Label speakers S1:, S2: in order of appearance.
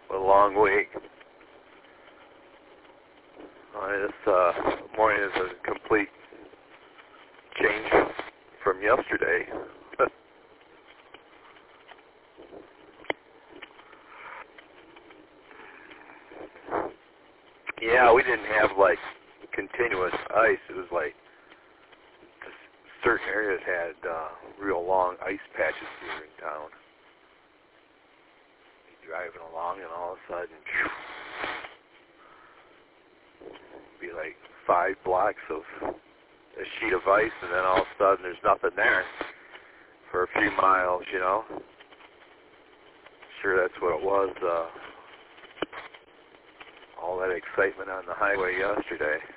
S1: a long week. This morning is a complete change from yesterday. Yeah, we didn't have like continuous ice. It was like certain areas had real long ice patches here in town. You're driving along and all of a sudden, be like 5 blocks of a sheet of ice, and then all of a sudden there's nothing there for a few miles, you know. Sure, that's what it was. All that excitement on the highway yesterday.